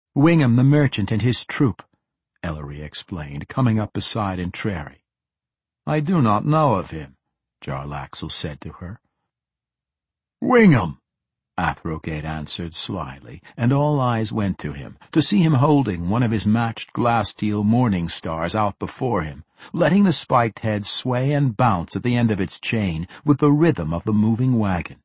"Wingham the merchant and his troop," Ellery explained, coming up beside Entreri. "I do not know of him," Jarl Axel said to her. "Wingham," Athrogate answered slyly, and all eyes went to him, to see him holding one of his matched glass-steel morning stars out before him, letting the spiked head sway and bounce at the end of its chain with the rhythm of the moving wagon.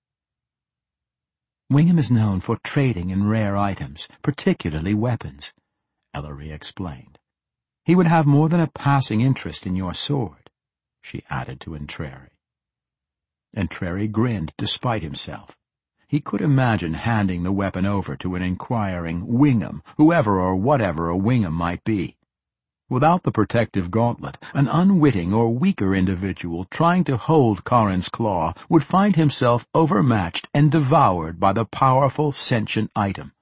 "Wingham is known for trading in rare items, particularly weapons," Ellery explained. "He would have more than a passing interest in your sword," she added to Entreri. Entreri grinned despite himself. He could imagine handing the weapon over to an inquiring Wingham, whoever or whatever a Wingham might be. Without the protective gauntlet, an unwitting or weaker individual trying to hold Corrin's claw would find himself overmatched and devoured by the powerful, sentient item.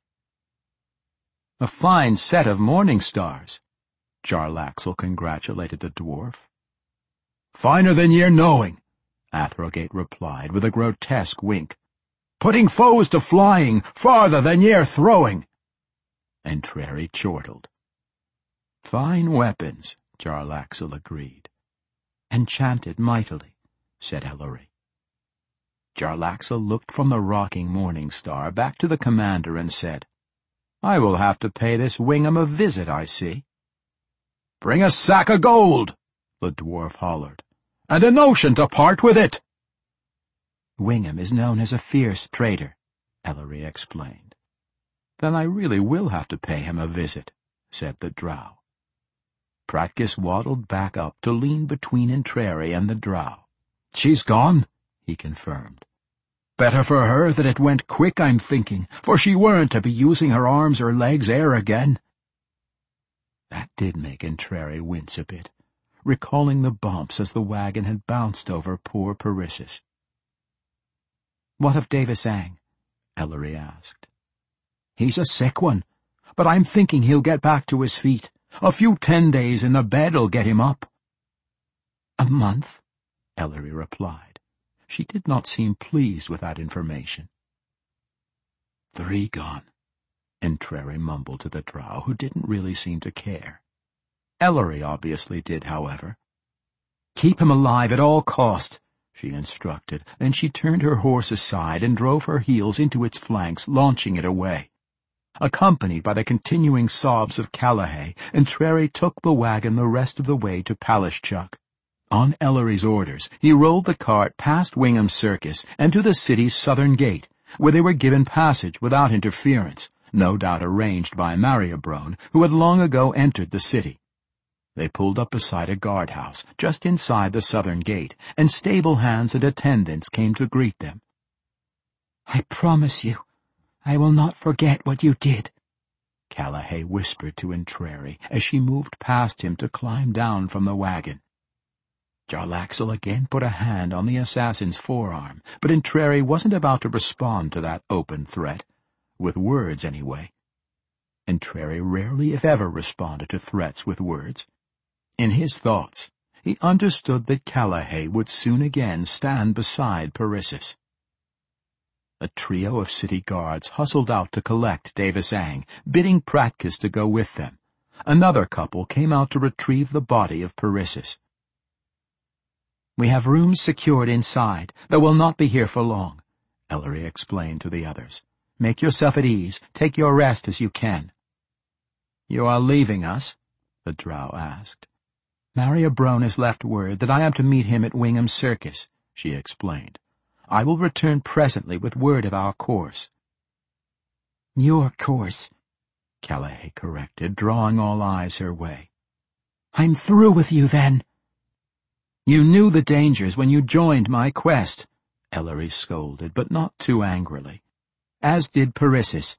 "A fine set of morning stars," Jarl Axel congratulated the dwarf. "Finer than ye're knowing," Athrogate replied with a grotesque wink. "Putting foes to flying farther than ye're throwing." Entreri chortled. "Fine weapons," Jarl Axel agreed. "Enchanted mightily," said Ellery. Jarl Axel looked from the rocking morning star back to the commander and said, "I will have to pay this Wingham a visit, I see." "Bring a sack of gold," the dwarf hollered, "and a notion to part with it." "Wingham is known as a fierce trader," Ellery explained. "Then I really will have to pay him a visit," said the drow. Pratkis waddled back up to lean between Entreri and the drow. "She's gone," he confirmed. "Better for her that it went quick, I'm thinking, for she weren't to be using her arms or legs ere again." That did make Entreri wince a bit, recalling the bumps as the wagon had bounced over poor Parissus. "What of Davasang?" Ellery asked. "He's a sick one, but I'm thinking he'll get back to his feet. A few 10 days in the bed'll get him up." "A month?" Ellery replied. She did not seem pleased with that information. "3 gone," Entreri mumbled to the drow, who didn't really seem to care. Ellery obviously did, however. "Keep him alive at all cost," she instructed. Then she turned her horse aside and drove her heels into its flanks, launching it away. Accompanied by the continuing sobs of Callahey, Entreri took the wagon the rest of the way to Palishchuk. On Ellery's orders, he rolled the cart past Wingham's Circus and to the city's southern gate, where they were given passage without interference, no doubt arranged by Mariabrone, who had long ago entered the city. They pulled up beside a guardhouse, just inside the southern gate, and stable hands and attendants came to greet them. "I promise you, I will not forget what you did," Callahey whispered to Entreri as she moved past him to climb down from the wagon. Jarl Axel again put a hand on the assassin's forearm, but Entreri wasn't about to respond to that open threat, with words anyway. Entreri rarely, if ever, responded to threats with words. In his thoughts, he understood that Callahey would soon again stand beside Parissus. A trio of city guards hustled out to collect Davasang, bidding Pratkis to go with them. Another couple came out to retrieve the body of Parissus. "We have rooms secured inside, though we'll not be here for long," Ellery explained to the others. "Make yourself at ease. Take your rest as you can." "You are leaving us?" the drow asked. "Mariabrone has left word that I am to meet him at Wingham's Circus," she explained. "I will return presently with word of our course." "Your course," Callahey corrected, drawing all eyes her way. "I'm through with you, then." "You knew the dangers when you joined my quest," Ellery scolded, but not too angrily. "As did Parissus."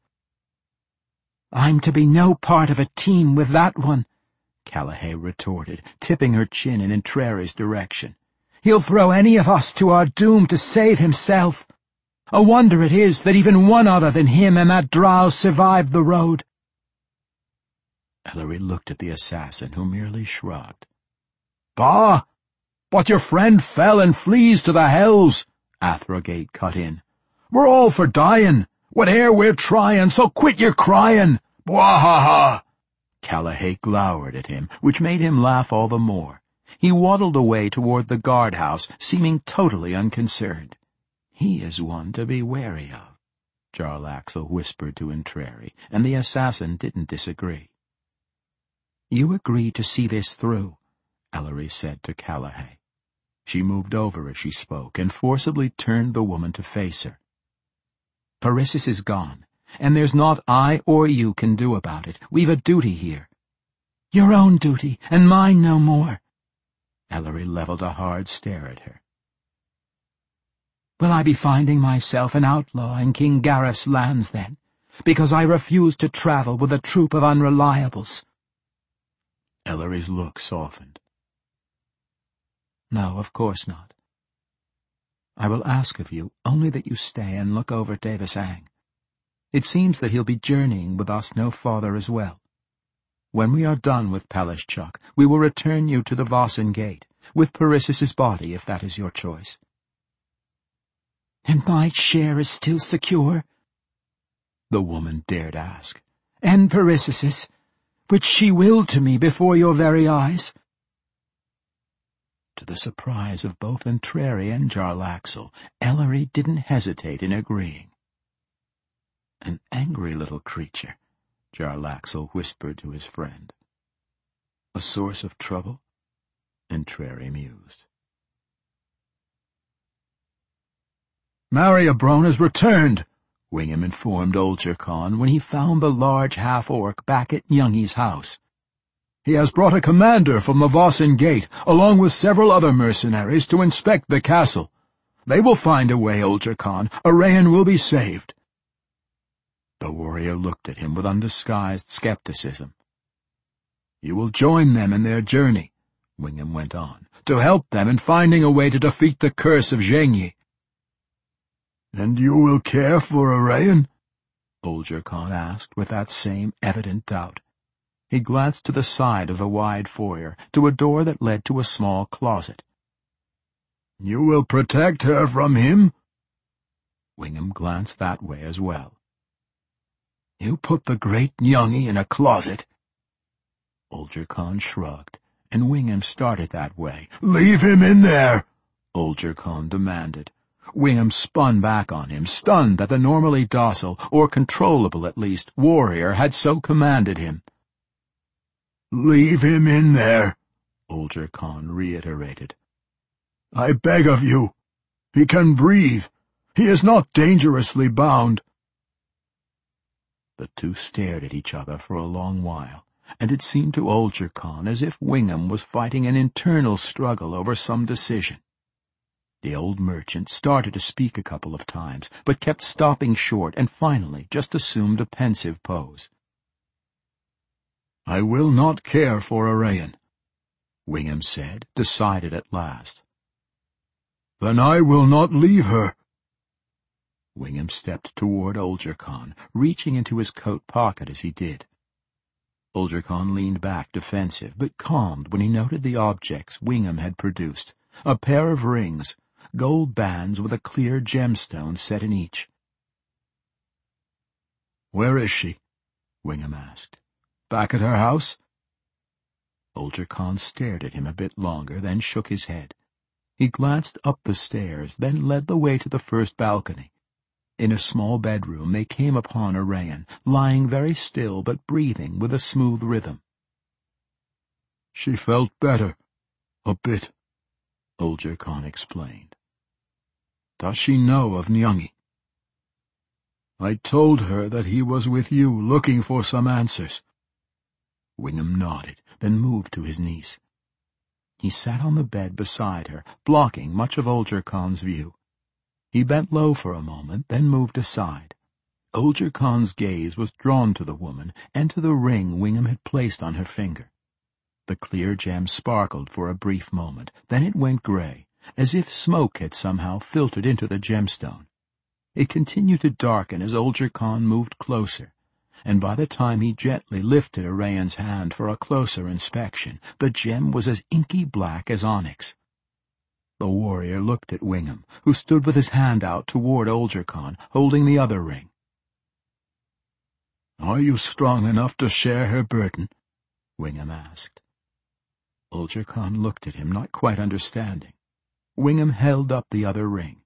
"I'm to be no part of a team with that one," Callahey retorted, tipping her chin in Entreri's direction. "He'll throw any of us to our doom to save himself. A wonder it is that even one other than him and that drow survived the road." Ellery looked at the assassin, who merely shrugged. "Bah! But your friend fell and flees to the hells," Athrogate cut in. "We're all for dying, whate'er we're trying, so quit your crying. Bwahaha! Kalahai glowered at him, which made him laugh all the more. He waddled away toward the guardhouse, seeming totally unconcerned. He is one to be wary of, Jarlaxle whispered to Entreri, and the assassin didn't disagree. You agree to see this through, Ellery said to Kalahai. She moved over as she spoke and forcibly turned the woman to face her. Parissus is gone, and there's naught I or you can do about it. We've a duty here. Your own duty, and mine no more. Ellery leveled a hard stare at her. Will I be finding myself an outlaw in King Gareth's lands, then, because I refuse to travel with a troop of unreliables? Ellery's look softened. No, of course not. I will ask of you only that you stay and look over Davis Ang. It seems that he'll be journeying with us no farther as well. When we are done with Palashchuk, we will return you to the Vossen Gate, with Parissus's body, if that is your choice. And my share is still secure? The woman dared ask. And Parissus's, which she willed to me before your very eyes? To the surprise of both Entreri and Jarlaxle, Ellery didn't hesitate in agreeing. An angry little creature, Jarlaxle whispered to his friend. A source of trouble? Entreri mused. Mariabrone has returned, Wingham informed Olger Khan when he found the large half-orc back at Youngi's house. He has brought a commander from the Vossen Gate, along with several other mercenaries, to inspect the castle. They will find a way, Olger Khan. Arayan will be saved. The warrior looked at him with undisguised skepticism. You will join them in their journey, Wingham went on, to help them in finding a way to defeat the curse of Zhengyi. And you will care for Arayan? Olger Khan asked with that same evident doubt. He glanced to the side of the wide foyer, to a door that led to a small closet. You will protect her from him? Wingham glanced that way as well. You put the great Youngi in a closet? Olger Khan shrugged, and Wingham started that way. Leave him in there, Olger Khan demanded. Wingham spun back on him, stunned that the normally docile, or controllable at least, warrior had so commanded him. Leave him in there, Olger Khan reiterated. I beg of you. He can breathe. He is not dangerously bound. The two stared at each other for a long while, and it seemed to Olger Khan as if Wingham was fighting an internal struggle over some decision. The old merchant started to speak a couple of times, but kept stopping short and finally just assumed a pensive pose. I will not care for Arayan, Wingham said, decided at last. Then I will not leave her. Wingham stepped toward Olger Khan, reaching into his coat pocket as he did. Olger Khan leaned back defensive, but calmed when he noted the objects Wingham had produced, a pair of rings, gold bands with a clear gemstone set in each. Where is she? Wingham asked. Back at her house? Olger Khan stared at him a bit longer, then shook his head. He glanced up the stairs, then led the way to the first balcony. In a small bedroom they came upon Arayan, lying very still but breathing with a smooth rhythm. She felt better, a bit, Olger Khan explained. Does she know of Nyungi? I told her that he was with you, looking for some answers. Wingham nodded, then moved to his niece. He sat on the bed beside her, blocking much of Olger Khan's view. He bent low for a moment, then moved aside. Olger Khan's gaze was drawn to the woman and to the ring Wingham had placed on her finger. The clear gem sparkled for a brief moment, then it went gray, as if smoke had somehow filtered into the gemstone. It continued to darken as Olger Khan moved closer, and by the time he gently lifted Arayan's hand for a closer inspection, the gem was as inky black as onyx. The warrior looked at Wingham, who stood with his hand out toward Olger Khan, holding the other ring. "Are you strong enough to share her burden?" Wingham asked. Ulger Khan looked at him, not quite understanding. Wingham held up the other ring.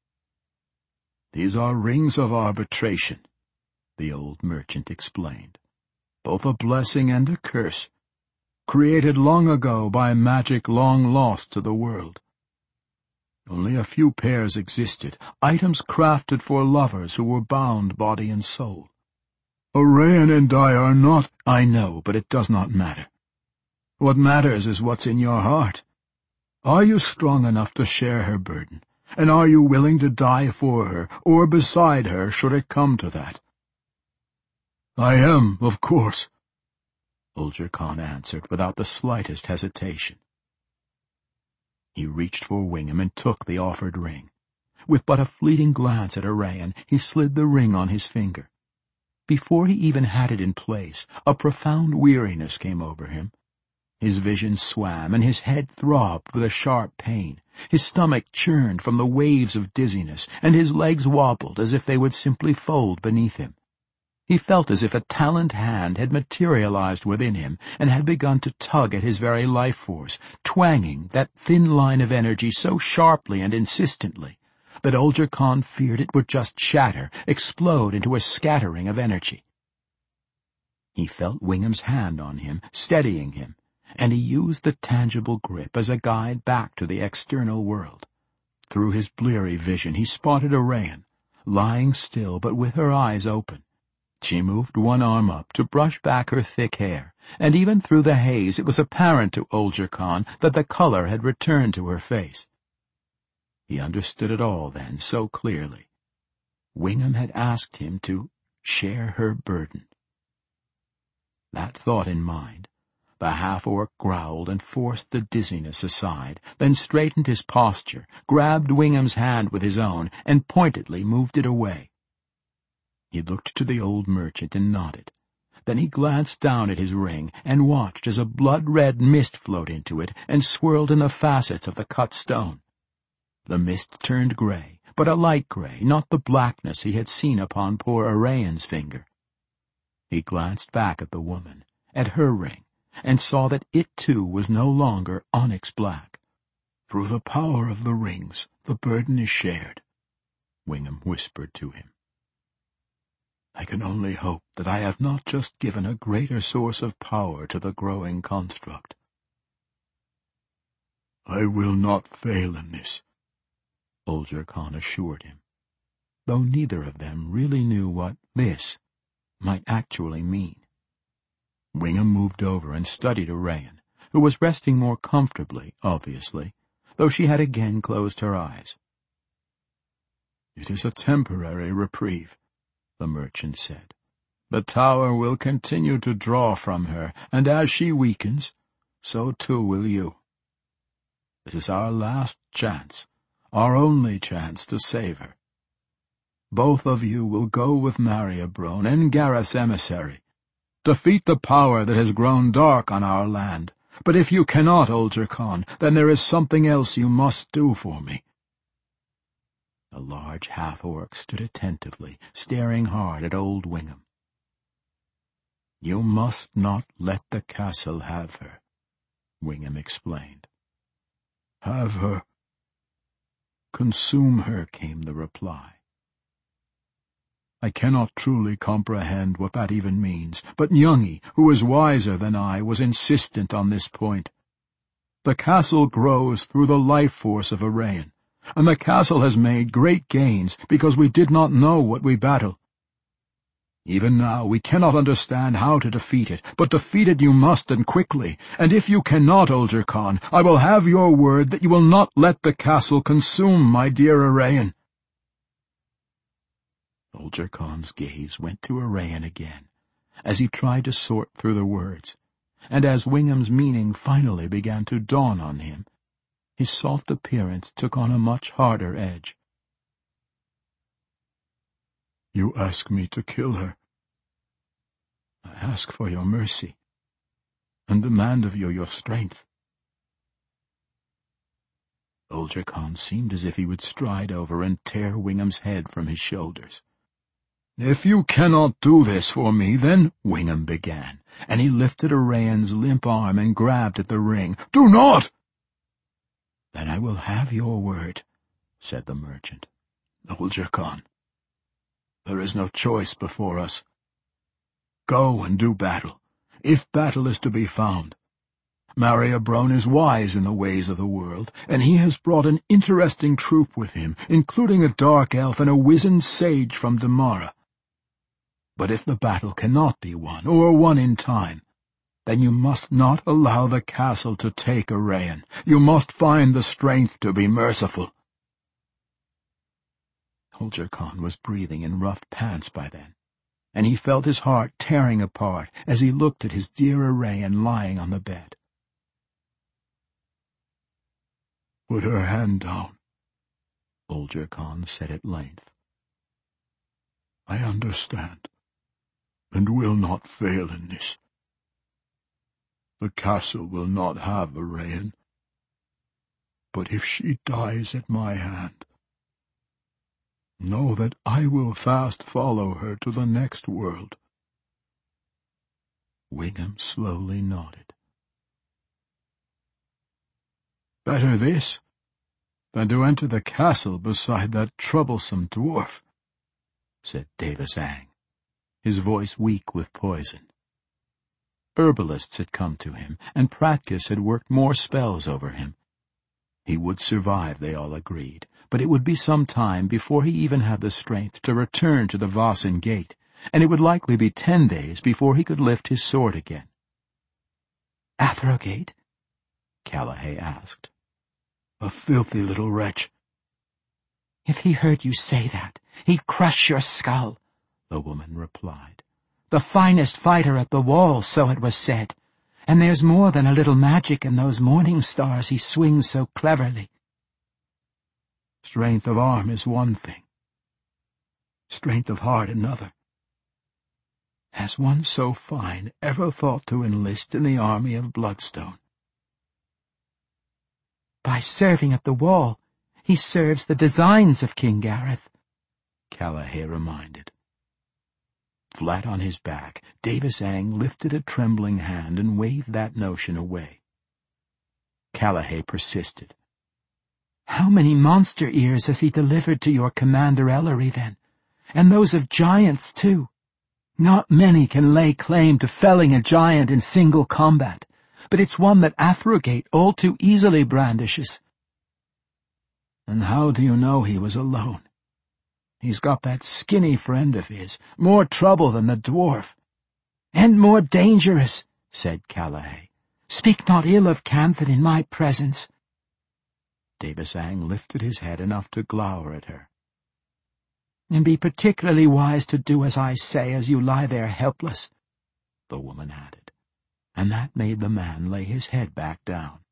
"These are rings of arbitration," the old merchant explained. "Both a blessing and a curse, created long ago by magic long lost to the world. Only a few pairs existed, items crafted for lovers who were bound body and soul. Arayan and I are not—" "I know, but it does not matter. What matters is what's in your heart. Are you strong enough to share her burden, and are you willing to die for her, or beside her, should it come to that?" "I am, of course," Ulger Khan answered without the slightest hesitation. He reached for Wingham and took the offered ring. With but a fleeting glance at Arayan, he slid the ring on his finger. Before he even had it in place, a profound weariness came over him. His vision swam, and his head throbbed with a sharp pain. His stomach churned from the waves of dizziness, and his legs wobbled as if they would simply fold beneath him. He felt as if a taloned hand had materialized within him and had begun to tug at his very life force, twanging that thin line of energy so sharply and insistently that Ulger Khan feared it would just shatter, explode into a scattering of energy. He felt Wingham's hand on him, steadying him, and he used the tangible grip as a guide back to the external world. Through his bleary vision he spotted Arayan, lying still but with her eyes open. She moved one arm up to brush back her thick hair, and even through the haze it was apparent to Ulger Khan that the color had returned to her face. He understood it all then so clearly. Wingham had asked him to share her burden. That thought in mind, the half-orc growled and forced the dizziness aside, then straightened his posture, grabbed Wingham's hand with his own, and pointedly moved it away. He looked to the old merchant and nodded. Then he glanced down at his ring and watched as a blood-red mist flowed into it and swirled in the facets of the cut stone. The mist turned gray, but a light gray, not the blackness he had seen upon poor Arayan's finger. He glanced back at the woman, at her ring, and saw that it too was no longer onyx black. "Through the power of the rings, the burden is shared," Wingham whispered to him. "I can only hope that I have not just given a greater source of power to the growing construct." "I will not fail in this," Ulger Khan assured him, though neither of them really knew what "this" might actually mean. Wingham moved over and studied Arayan, who was resting more comfortably, obviously, though she had again closed her eyes. "It is a temporary reprieve," the merchant said. "The tower will continue to draw from her, and as she weakens, so too will you. This is our last chance, our only chance to save her. Both of you will go with Mariabrone and Gareth's emissary. Defeat the power that has grown dark on our land. But if you cannot, Ulger Khan, then there is something else you must do for me." The large half-orc stood attentively, staring hard at old Wingham. "You must not let the castle have her," Wingham explained. "Have her? Consume her," came the reply. "I cannot truly comprehend what that even means, but Nyungi, who is wiser than I, was insistent on this point. The castle grows through the life force of Arayan, and the castle has made great gains because we did not know what we battle. Even now we cannot understand how to defeat it, but defeat it you must, and quickly. And if you cannot, Ulger Khan, I will have your word that you will not let the castle consume my dear Arayan." Ulger Khan's gaze went to Arayan again, as he tried to sort through the words, and as Wingham's meaning finally began to dawn on him, his soft appearance took on a much harder edge. "You ask me to kill her. I ask for your mercy, and demand of you your strength." Ulger Khan seemed as if he would stride over and tear Wingham's head from his shoulders. "If you cannot do this for me, then—" Wingham began, and he lifted Arayan's limp arm and grabbed at the ring. "Do not!" "Then I will have your word," said the merchant. "Ulger Khan, there is no choice before us. Go and do battle, if battle is to be found. Mariabrone is wise in the ways of the world, and he has brought an interesting troop with him, including a dark elf and a wizened sage from Damara. But if the battle cannot be won, or won in time, then you must not allow the castle to take Arayan. You must find the strength to be merciful." Ulger Khan was breathing in rough pants by then, and he felt his heart tearing apart as he looked at his dear Arayan lying on the bed. "Put her hand down," Ulger Khan said at length. "I understand, and will not fail in this. The castle will not have Arayan, but if she dies at my hand, know that I will fast follow her to the next world." Wingham slowly nodded. "Better this than to enter the castle beside that troublesome dwarf," said Davis Ang, his voice weak with poison. Herbalists had come to him, and Pratkus had worked more spells over him. He would survive, they all agreed, but it would be some time before he even had the strength to return to the Vossen Gate, and it would likely be 10 days before he could lift his sword again. "Athrogate?" Callahey asked. "A filthy little wretch." "If he heard you say that, he'd crush your skull," the woman replied. "The finest fighter at the wall, so it was said, and there's more than a little magic in those morning stars he swings so cleverly." "Strength of arm is one thing, strength of heart another. Has one so fine ever thought to enlist in the army of Bloodstone?" "By serving at the wall, he serves the designs of King Gareth," Callahey reminded. Flat on his back, Davis Ang lifted a trembling hand and waved that notion away. Callahey persisted. "How many monster ears has he delivered to your Commander Ellery, then? And those of giants, too. Not many can lay claim to felling a giant in single combat, but it's one that Athrogate all too easily brandishes." "And how do you know he was alone? He's got that skinny friend of his, more trouble than the dwarf." "And more dangerous," said Callahey. "Speak not ill of Canthan in my presence." Davis Ang lifted his head enough to glower at her. "And be particularly wise to do as I say as you lie there helpless," the woman added, and that made the man lay his head back down.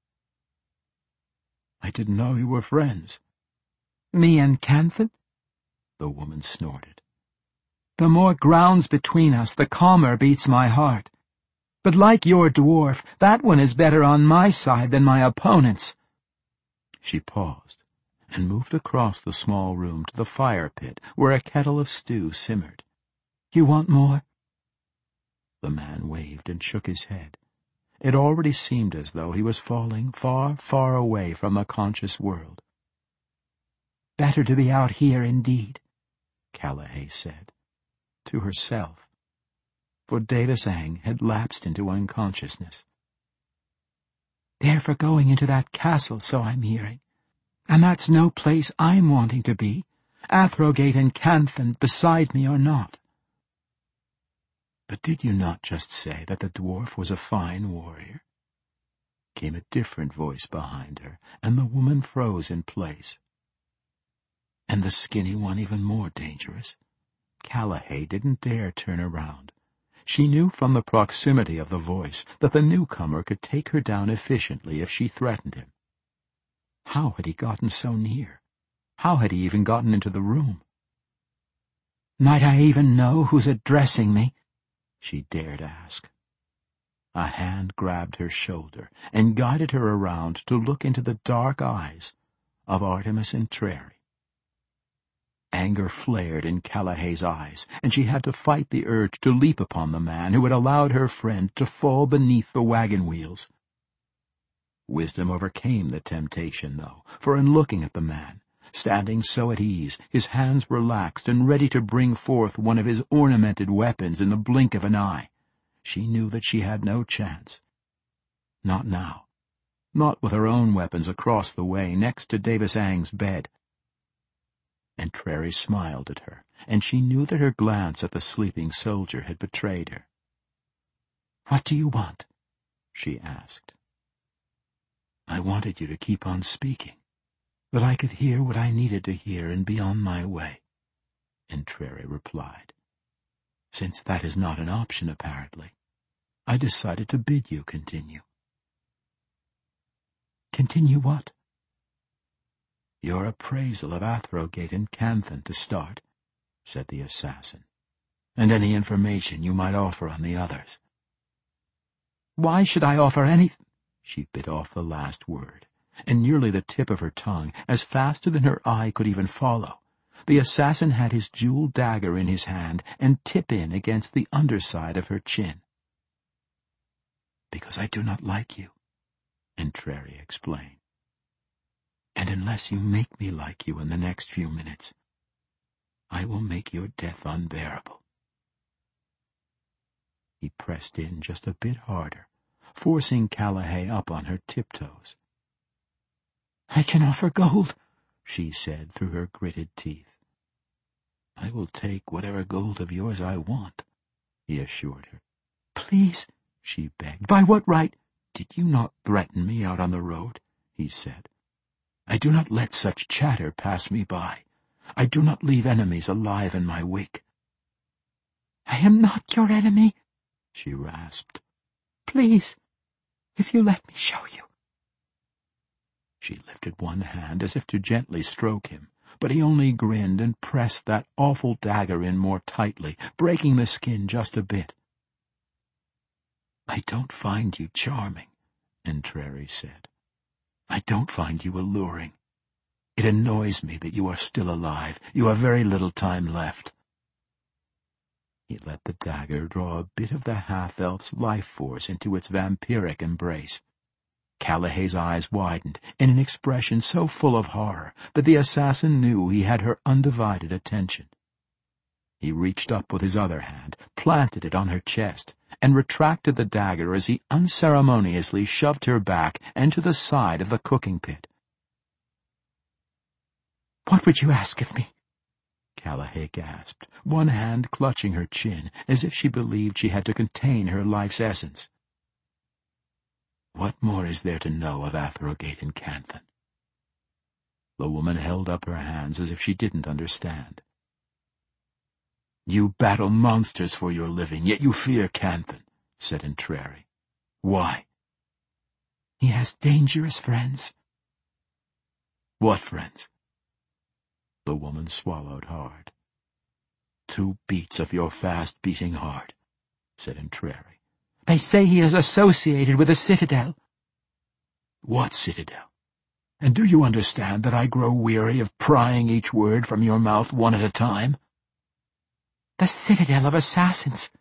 "I didn't know you were friends." "Me and Canthan?" the woman snorted. "The more grounds between us, the calmer beats my heart. But like your dwarf, that one is better on my side than my opponent's." She paused and moved across the small room to the fire pit where a kettle of stew simmered. "You want more?" The man waved and shook his head. It already seemed as though he was falling far, far away from the conscious world. "Better to be out here indeed," Callahey said, to herself, for Davis Ang had lapsed into unconsciousness. "They're for going into that castle, so I'm hearing, and that's no place I'm wanting to be, Athrogate and Canthan beside me or not." "But did you not just say that the dwarf was a fine warrior?" Came a different voice behind her, and the woman froze in place. "And the skinny one even more dangerous?" Callahey didn't dare turn around. She knew from the proximity of the voice that the newcomer could take her down efficiently if she threatened him. How had he gotten so near? How had he even gotten into the room? "Might I even know who's addressing me?" she dared ask. A hand grabbed her shoulder and guided her around to look into the dark eyes of Artemis Entreri. Anger flared in Callahay's eyes, and she had to fight the urge to leap upon the man who had allowed her friend to fall beneath the wagon wheels. Wisdom overcame the temptation, though, for in looking at the man, standing so at ease, his hands relaxed and ready to bring forth one of his ornamented weapons in the blink of an eye, she knew that she had no chance. Not now. Not with her own weapons across the way next to Davis Ang's bed. Entreri smiled at her, and she knew that her glance at the sleeping soldier had betrayed her. "What do you want?" she asked. "I wanted you to keep on speaking, that I could hear what I needed to hear and be on my way," Entreri replied. "Since that is not an option, apparently, I decided to bid you continue." "Continue what?" "Your appraisal of Athrogate and Canthan, to start," said the assassin, "and any information you might offer on the others." "Why should I offer anything?" She bit off the last word, and nearly the tip of her tongue, as faster than her eye could even follow. The assassin had his jeweled dagger in his hand and tip in against the underside of her chin. "Because I do not like you," Entreri explained. "And unless you make me like you in the next few minutes, I will make your death unbearable." He pressed in just a bit harder, forcing Callahay up on her tiptoes. "I can offer gold," she said through her gritted teeth. "I will take whatever gold of yours I want," he assured her. "Please," she begged. "By what right?" "Did you not threaten me out on the road?" he said. "I do not let such chatter pass me by. I do not leave enemies alive in my wake." "I am not your enemy," she rasped. "Please, if you let me show you." She lifted one hand as if to gently stroke him, but he only grinned and pressed that awful dagger in more tightly, breaking the skin just a bit. "I don't find you charming," Entreri said. "I don't find you alluring. It annoys me that you are still alive. You have very little time left." He let the dagger draw a bit of the half-elf's life force into its vampiric embrace. Callahay's eyes widened in an expression so full of horror that the assassin knew he had her undivided attention. He reached up with his other hand, planted it on her chest, and retracted the dagger as he unceremoniously shoved her back and to the side of the cooking pit. "What would you ask of me?" Callahay gasped, one hand clutching her chin, as if she believed she had to contain her life's essence. "What more is there to know of Athrogate and Canthan?" The woman held up her hands as if she didn't understand. "You battle monsters for your living, yet you fear Canthan," said Entreri. "Why?" "He has dangerous friends." "What friends?" The woman swallowed hard. "2 beats of your fast-beating heart," said Entreri. "They say he is associated with the Citadel." "What Citadel? And do you understand that I grow weary of prying each word from your mouth one at a time?" "The Citadel of Assassins."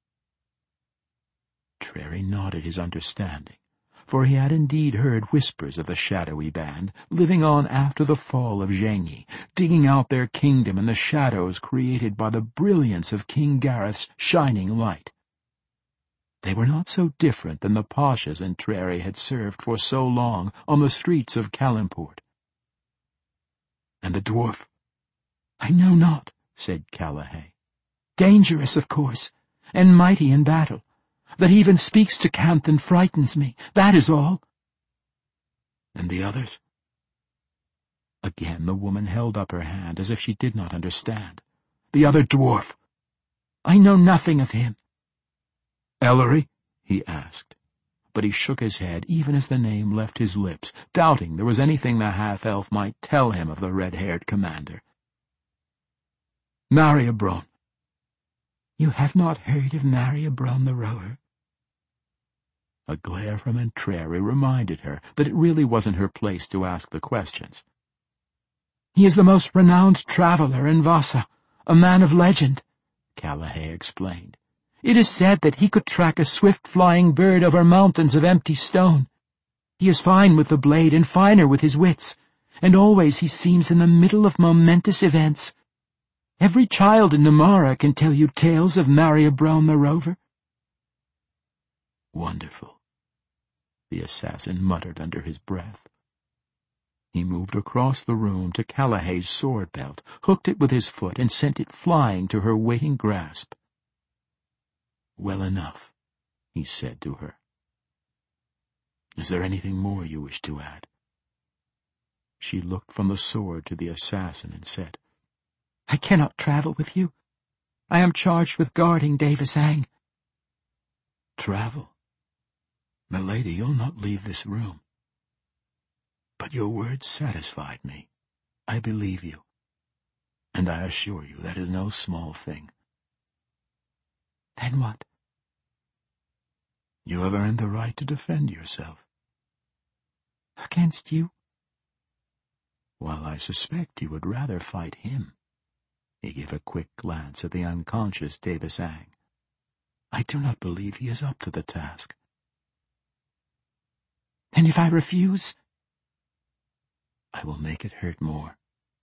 Entreri nodded his understanding, for he had indeed heard whispers of the shadowy band, living on after the fall of Zhenyi, digging out their kingdom in the shadows created by the brilliance of King Gareth's shining light. They were not so different than the pashas Entreri had served for so long on the streets of Kalimport. "And the dwarf?" "I know not," said Callahay. "Dangerous, of course, and mighty in battle. That he even speaks to Canthan frightens me, that is all." "And the others?" Again the woman held up her hand as if she did not understand. "The other dwarf?" "I know nothing of him." "Ellery?" he asked, but he shook his head even as the name left his lips, doubting there was anything the half-elf might tell him of the red-haired commander. "Mariabrone." "You have not heard of Mariabrone the rower?" A glare from Entreri reminded her that it really wasn't her place to ask the questions. He is the most renowned traveler in Vasa, a man of legend, Kalahei explained. It is said that he could track a swift-flying bird over mountains of empty stone. He is fine with the blade and finer with his wits, and always he seems in the middle of momentous events. Every child in Namara can tell you tales of Maria Brown the Rover. Wonderful, the assassin muttered under his breath. He moved across the room to Kalahei's sword belt, hooked it with his foot, and sent it flying to her waiting grasp. Well enough, he said to her. Is there anything more you wish to add? She looked from the sword to the assassin and said, I cannot travel with you. I am charged with guarding Devasang. Travel? Milady, you'll not leave this room. But your words satisfied me. I believe you. And I assure you that is no small thing. Then what? You have earned the right to defend yourself. Against you? While I suspect you would rather fight him. He gave a quick glance at the unconscious Devasang. I do not believe he is up to the task. And if I refuse? I will make it hurt more.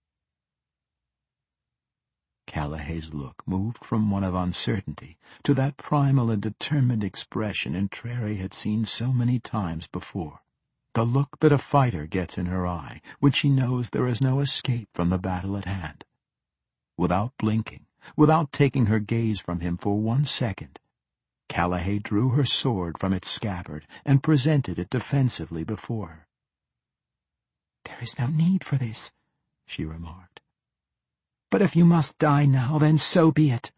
Kalahei's look moved from one of uncertainty to that primal and determined expression Entreri had seen so many times before, the look that a fighter gets in her eye when she knows there is no escape from the battle at hand. Without blinking, without taking her gaze from him for 1 second, Kalahei drew her sword from its scabbard and presented it defensively before her. There is no need for this, she remarked. But if you must die now, then so be it.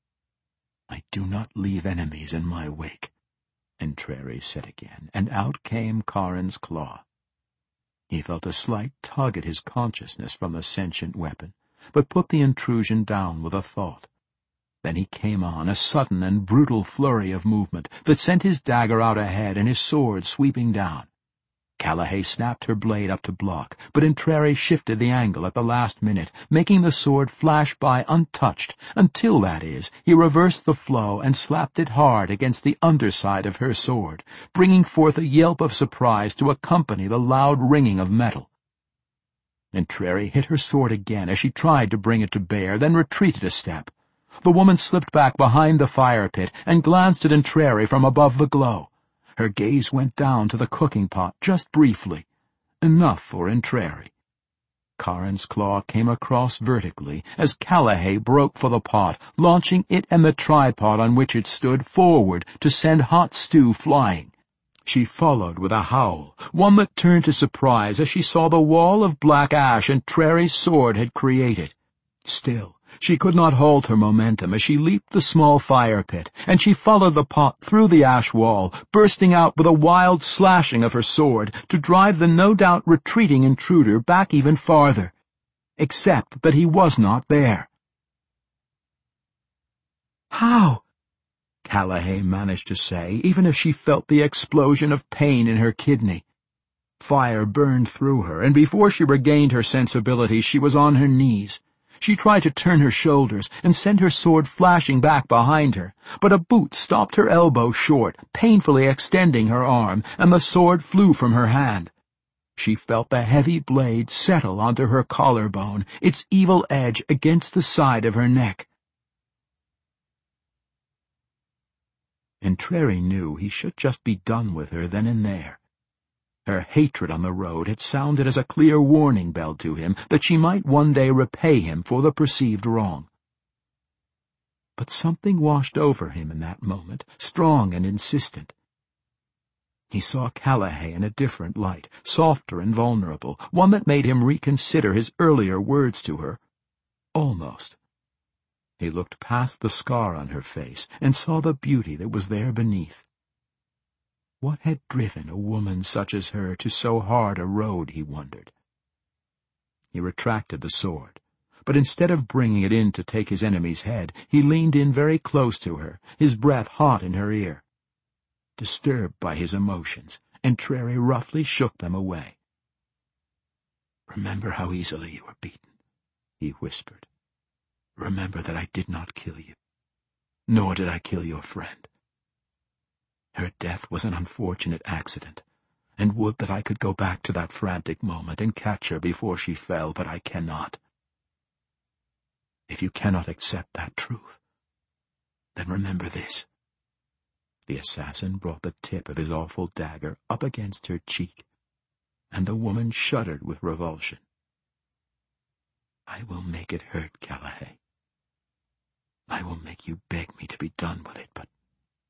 I do not leave enemies in my wake, Entreri said again, and out came Karin's claw. He felt a slight tug at his consciousness from the sentient weapon, but put the intrusion down with a thought. Then he came on, a sudden and brutal flurry of movement that sent his dagger out ahead and his sword sweeping down. Kalahei snapped her blade up to block, but Entreri shifted the angle at the last minute, making the sword flash by untouched, until, that is, he reversed the flow and slapped it hard against the underside of her sword, bringing forth a yelp of surprise to accompany the loud ringing of metal. Entreri hit her sword again as she tried to bring it to bear, then retreated a step. The woman slipped back behind the fire pit and glanced at Entreri from above the glow. Her gaze went down to the cooking pot just briefly. Enough for Entreri. Karin's claw came across vertically as Kalahei broke for the pot, launching it and the tripod on which it stood forward to send hot stew flying. She followed with a howl, one that turned to surprise as she saw the wall of black ash Entreri's sword had created. Still, she could not halt her momentum as she leaped the small fire pit, and she followed the pot through the ash wall, bursting out with a wild slashing of her sword to drive the no doubt retreating intruder back even farther. Except that he was not there. How? Kalahei managed to say, even as she felt the explosion of pain in her kidney. Fire burned through her, and before she regained her sensibility, she was on her knees. She tried to turn her shoulders and send her sword flashing back behind her, but a boot stopped her elbow short, painfully extending her arm, and the sword flew from her hand. She felt the heavy blade settle onto her collarbone, its evil edge against the side of her neck. Entreri knew he should just be done with her then and there. Her hatred on the road had sounded as a clear warning bell to him that she might one day repay him for the perceived wrong. But something washed over him in that moment, strong and insistent. He saw Kalahei in a different light, softer and vulnerable, one that made him reconsider his earlier words to her. Almost. He looked past the scar on her face and saw the beauty that was there beneath. What had driven a woman such as her to so hard a road, he wondered. He retracted the sword, but instead of bringing it in to take his enemy's head, he leaned in very close to her, his breath hot in her ear. Disturbed by his emotions, Entreri roughly shook them away. Remember how easily you were beaten, he whispered. Remember that I did not kill you, nor did I kill your friend. Her death was an unfortunate accident, and would that I could go back to that frantic moment and catch her before she fell, but I cannot. If you cannot accept that truth, then remember this. The assassin brought the tip of his awful dagger up against her cheek, and the woman shuddered with revulsion. I will make it hurt, Galahad. I will make you beg me to be done with it, but...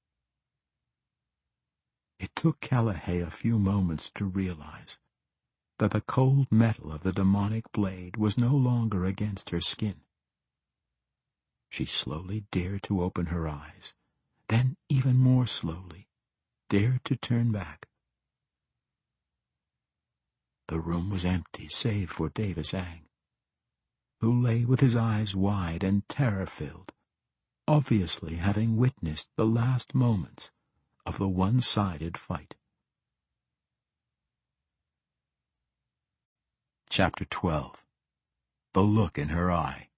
It took Galahad a few moments to realize that the cold metal of the demonic blade was no longer against her skin. She slowly dared to open her eyes, then even more slowly dared to turn back. The room was empty save for Davis Ang, who lay with his eyes wide and terror-filled, obviously having witnessed the last moments of the one-sided fight. Chapter 12. The Look in Her Eye.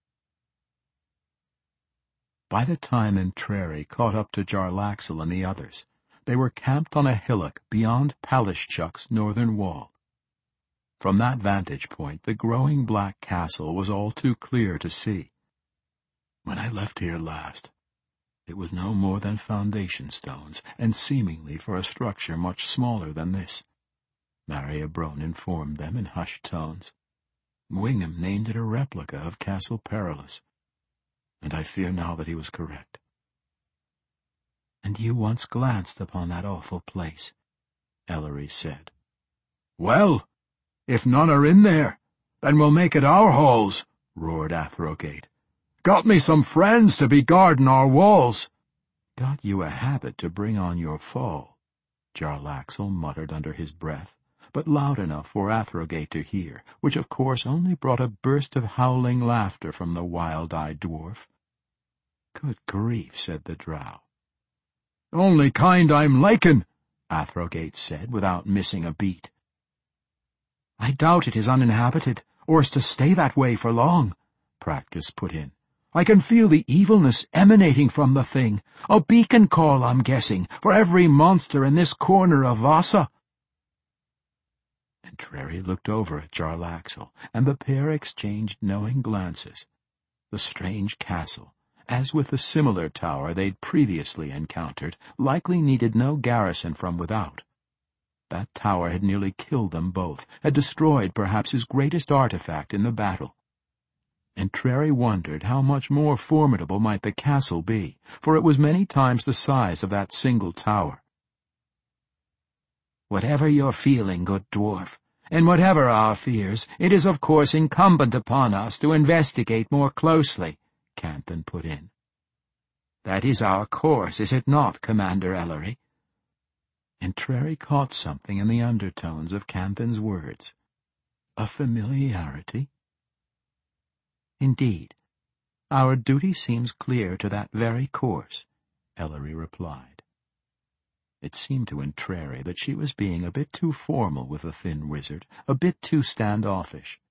By the time Entreri caught up to Jarlaxle and the others, they were camped on a hillock beyond Palishchuk's northern wall. From that vantage point, the growing black castle was all too clear to see. When I left here last, it was no more than foundation stones, and seemingly for a structure much smaller than this, Maria Brone informed them in hushed tones. Wingham named it a replica of Castle Perilous, and I fear now that he was correct. And you once glanced upon that awful place, Ellery said. Well, if none are in there, then we'll make it our halls, roared Athrogate. Got me some friends to be guarding our walls. Got you a habit to bring on your fall, Jarlaxle muttered under his breath, but loud enough for Athrogate to hear, which of course only brought a burst of howling laughter from the wild-eyed dwarf. Good grief, said the drow. Only kind I'm liking, Athrogate said, without missing a beat. I doubt it is uninhabited, or is to stay that way for long, Praxis put in. I can feel the evilness emanating from the thing. A beacon call, I'm guessing, for every monster in this corner of Vasa. Entreri looked over at Jarlaxle, and the pair exchanged knowing glances. The strange castle, as with the similar tower they'd previously encountered, likely needed no garrison from without. That tower had nearly killed them both, had destroyed perhaps his greatest artifact in the battle. Entreri wondered how much more formidable might the castle be, for it was many times the size of that single tower. Whatever you're feeling, good dwarf, and whatever our fears, it is of course incumbent upon us to investigate more closely, Canthan put in. That is our course, is it not, Commander Ellery? Entreri caught something in the undertones of Canthan's words. A familiarity? Indeed, our duty seems clear to that very course, Ellery replied. It seemed to Entreri that she was being a bit too formal with the thin wizard, a bit too standoffish.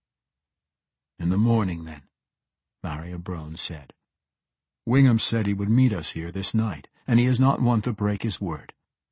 In the morning, then, Maria Brone said. Wingham said he would meet us here this night, and he is not one to break his word.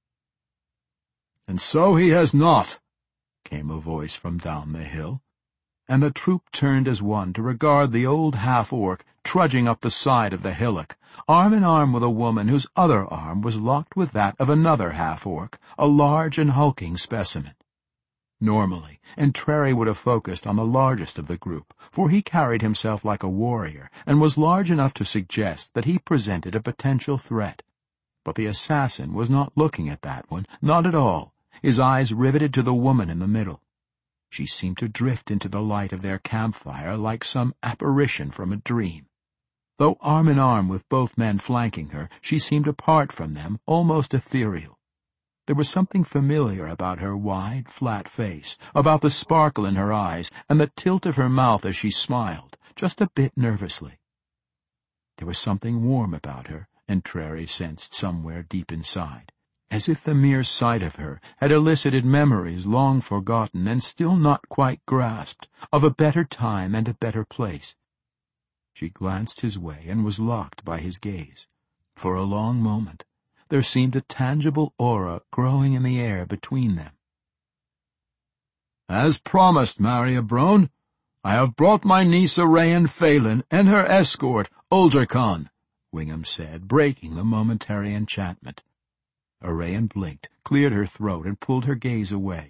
And so he has not, came a voice from down the hill, and the troop turned as one to regard the old half-orc trudging up the side of the hillock, arm in arm with a woman whose other arm was locked with that of another half-orc, a large and hulking specimen. Normally, Entreri would have focused on the largest of the group, for he carried himself like a warrior, and was large enough to suggest that he presented a potential threat. But the assassin was not looking at that one, not at all, his eyes riveted to the woman in the middle. She seemed to drift into the light of their campfire like some apparition from a dream. Though arm in arm with both men flanking her, she seemed apart from them, almost ethereal. There was something familiar about her wide, flat face, about the sparkle in her eyes, and the tilt of her mouth as she smiled, just a bit nervously. There was something warm about her, Entreri sensed somewhere deep inside. as if the mere sight of her had elicited memories long forgotten and still not quite grasped of a better time and a better place. She glanced his way and was locked by his gaze. For a long moment there seemed a tangible aura growing in the air between them. "As promised, Maria Brone, I have brought my niece Arayan Phelan and her escort, Uldercon," Wingham said, breaking the momentary enchantment. Arayan blinked, cleared her throat, and pulled her gaze away.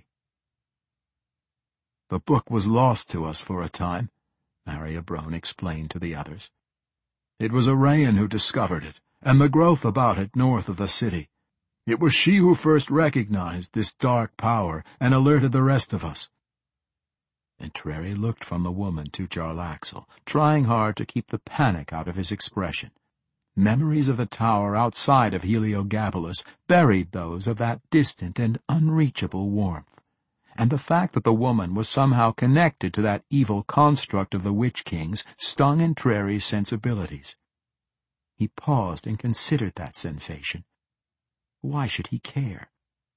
"The book was lost to us for a time," Maria Brone explained to the others. "It was Arayan who discovered it, and the growth about it north of the city. It was she who first recognized this dark power and alerted the rest of us." Entreri looked from the woman to Jarlaxle, trying hard to keep the panic out of his expression. Memories of the tower outside of Heliogabalus buried those of that distant and unreachable warmth, and the fact that the woman was somehow connected to that evil construct of the Witch King's stung Entreri's sensibilities. He paused and considered that sensation. Why should he care?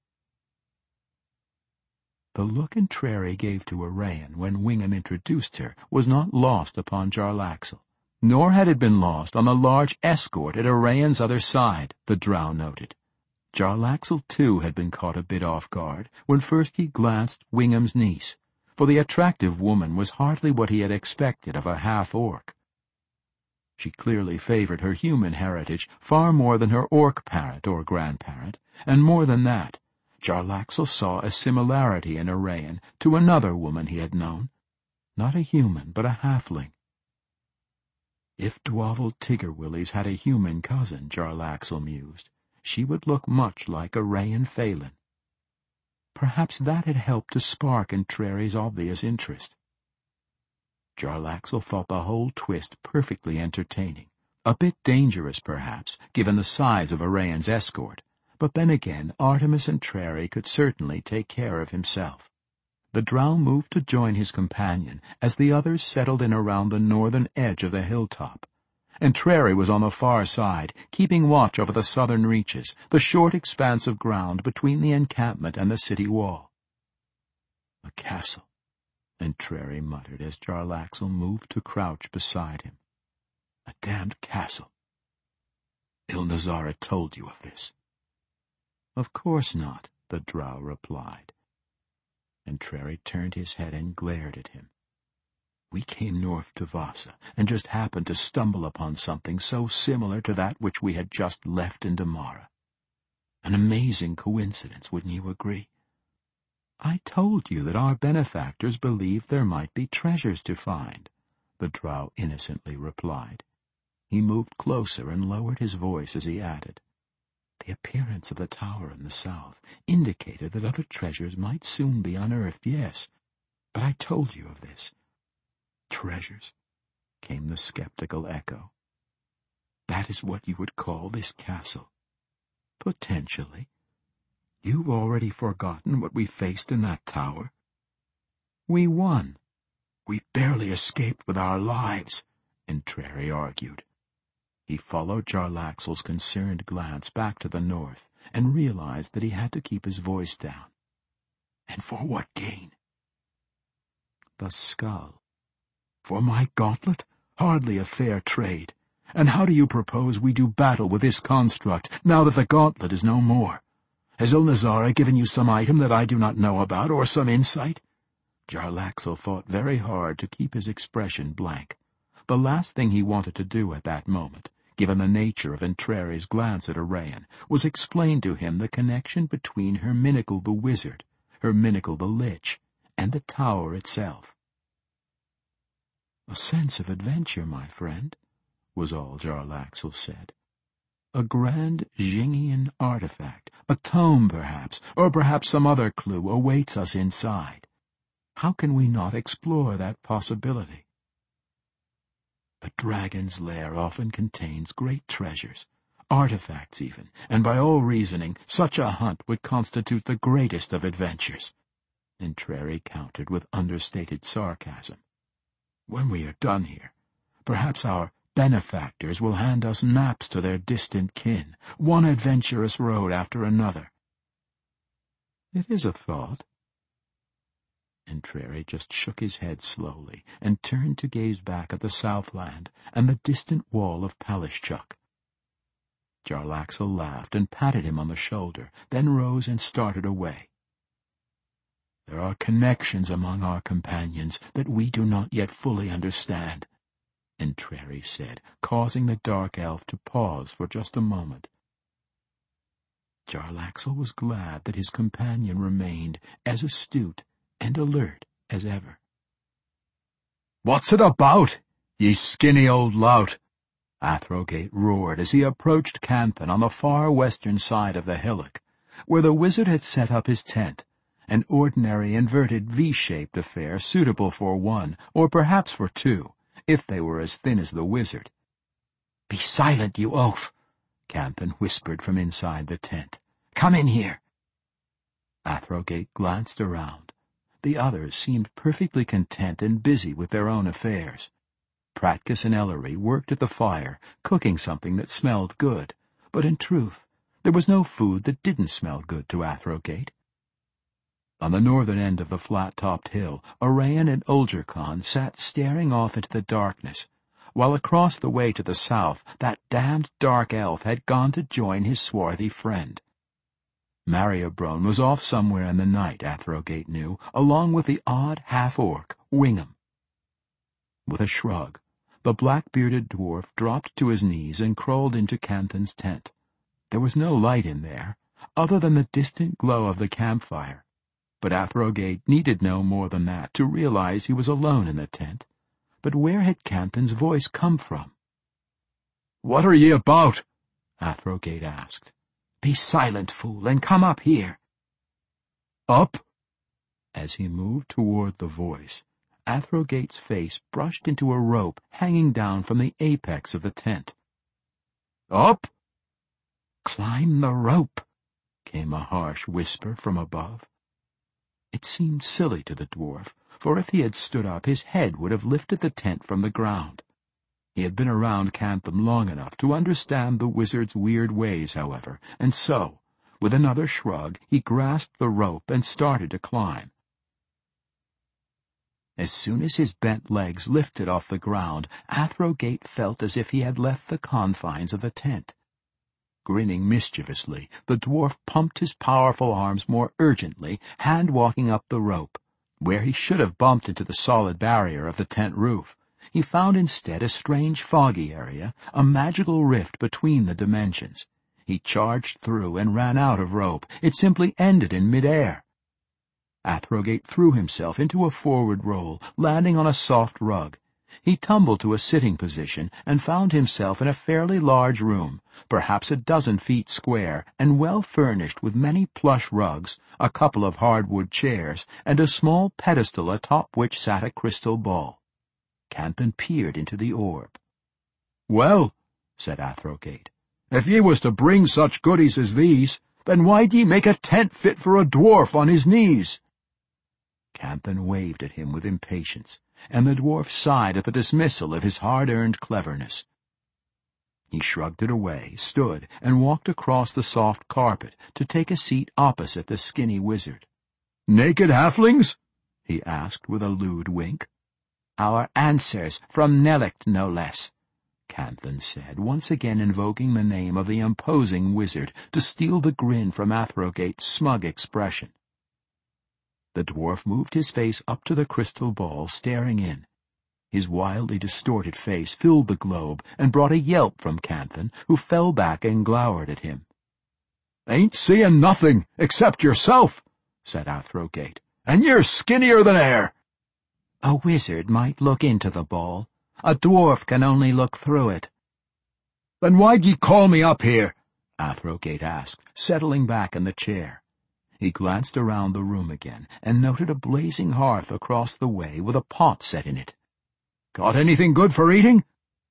The look Entreri gave to Arayan when Wingham introduced her was not lost upon Jarlaxle, nor had it been lost on the large escort at Arayan's other side, the drow noted. Jarlaxle, too, had been caught a bit off guard when first he glanced Wingham's niece, for the attractive woman was hardly what he had expected of a half-orc. She clearly favored her human heritage far more than her orc parent or grandparent, and more than that, Jarlaxle saw a similarity in Arayan to another woman he had known, not a human but a halfling. If Dwavil Tiggerwillies had a human cousin, Jarlaxle mused, she would look much like Arayan Phelan. Perhaps that had helped to spark Entreri's obvious interest. Jarlaxle thought the whole twist perfectly entertaining, a bit dangerous perhaps, given the size of Arayan's escort, but then again Artemis Entreri could certainly take care of himself. The drow moved to join his companion as the others settled in around the northern edge of the hilltop. Entreri was on the far side, keeping watch over the southern reaches, the short expanse of ground between the encampment and the city wall. "A castle," Entreri muttered as Jarlaxle moved to crouch beside him. "A damned castle. Ilnazara told you of this." "Of course not," the drow replied. Entreri turned his head and glared at him. "We came north to Vasa, and just happened to stumble upon something so similar to that which we had just left in Damara. An amazing coincidence, wouldn't you agree? I told you that our benefactors believed there might be treasures to find," the drow innocently replied. He moved closer and lowered his voice as he added, "The appearance of the tower in the south indicated that other treasures might soon be unearthed, yes, but I told you of this." "Treasures?" came the skeptical echo. "That is what you would call this castle?" "Potentially. You've already forgotten what we faced in that tower?" "We won." "We barely escaped with our lives," Entreri argued. He followed Jarlaxle's concerned glance back to the north and realized that he had to keep his voice down. "And for what gain?" "The skull." "For my gauntlet? Hardly a fair trade. And how do you propose we do battle with this construct now that the gauntlet is no more? Has Ilnazara given you some item that I do not know about, or some insight?" Jarlaxle fought very hard to keep his expression blank. The last thing he wanted to do at that moment, given the nature of Entreri's glance at Arayan, was explain to him the connection between Herminical the Wizard, Herminical the Lich, and the tower itself. "A sense of adventure, my friend," was all Jarlaxle said. "A grand Jingian artifact, a tome perhaps, or perhaps some other clue awaits us inside. How can we not explore that possibility? A dragon's lair often contains great treasures, artifacts even, and by all reasoning, such a hunt would constitute the greatest of adventures," Entreri countered with understated sarcasm. "When we are done here, perhaps our benefactors will hand us maps to their distant kin, one adventurous road after another. It is a thought. Entreri just shook his head slowly and turned to gaze back at the Southland and the distant wall of Palishchuk. Jarlaxle laughed and patted him on the shoulder, then rose and started away. There are connections among our companions that we do not yet fully understand, Entreri said, causing the dark elf to pause for just a moment. Jarlaxle was glad that his companion remained as astute and alert as ever. "What's it about, ye skinny old lout?" Athrogate roared as he approached Canthan on the far western side of the hillock, where the wizard had set up his tent, an ordinary inverted V-shaped affair suitable for one, or perhaps for two, if they were as thin as the wizard. "Be silent, you oaf!" Canthan whispered from inside the tent. "Come in here." Athrogate glanced around. The others seemed perfectly content and busy with their own affairs. Pratkus and Ellery worked at the fire, cooking something that smelled good, but in truth, there was no food that didn't smell good to Athrogate. On the northern end of the flat-topped hill, Arayan and Ulgerkhan sat staring off into the darkness, while across the way to the south that damned dark elf had gone to join his swarthy friend. Mariabrone was off somewhere in the night, Athrogate knew, along with the odd half-orc, Wingham. With a shrug, the black-bearded dwarf dropped to his knees and crawled into Canthan's tent. There was no light in there, other than the distant glow of the campfire, but Athrogate needed no more than that to realize he was alone in the tent. But where had Canthan's voice come from? "What are ye about?" Athrogate asked. "Be silent, fool, and come up here." "Up?" As he moved toward the voice, Athrogate's face brushed into a rope hanging down from the apex of the tent. "Up?" "Climb the rope," came a harsh whisper from above. It seemed silly to the dwarf, for if he had stood up, his head would have lifted the tent from the ground. He had been around Cantham long enough to understand the wizard's weird ways, however, and so, with another shrug, he grasped the rope and started to climb. As soon as his bent legs lifted off the ground, Athrogate felt as if he had left the confines of the tent. Grinning mischievously, the dwarf pumped his powerful arms more urgently, hand-walking up the rope. Where he should have bumped into the solid barrier of the tent roof, he found instead a strange foggy area, a magical rift between the dimensions. He charged through and ran out of rope. It simply ended in mid-air. Athrogate threw himself into a forward roll, landing on a soft rug. He tumbled to a sitting position and found himself in a fairly large room, perhaps a dozen feet square, and well furnished with many plush rugs, a couple of hardwood chairs, and a small pedestal atop which sat a crystal ball. Canthan peered into the orb. "Well," said Athrogate, "if ye was to bring such goodies as these, then why'd ye make a tent fit for a dwarf on his knees?" Canthan waved at him with impatience, and the dwarf sighed at the dismissal of his hard-earned cleverness. He shrugged it away, stood, and walked across the soft carpet to take a seat opposite the skinny wizard. "Naked halflings?" he asked with a lewd wink. "Our answers, from Nelicht, no less," Canthan said, once again invoking the name of the imposing wizard to steal the grin from Athrogate's smug expression. The dwarf moved his face up to the crystal ball, staring in. His wildly distorted face filled the globe and brought a yelp from Canthan, who fell back and glowered at him. "Ain't seeing nothing, except yourself," said Athrogate, "and you're skinnier than air." "A wizard might look into the ball. A dwarf can only look through it." "Then why'd ye call me up here?" Athrogate asked, settling back in the chair. He glanced around the room again and noted a blazing hearth across the way with a pot set in it. "Got anything good for eating?"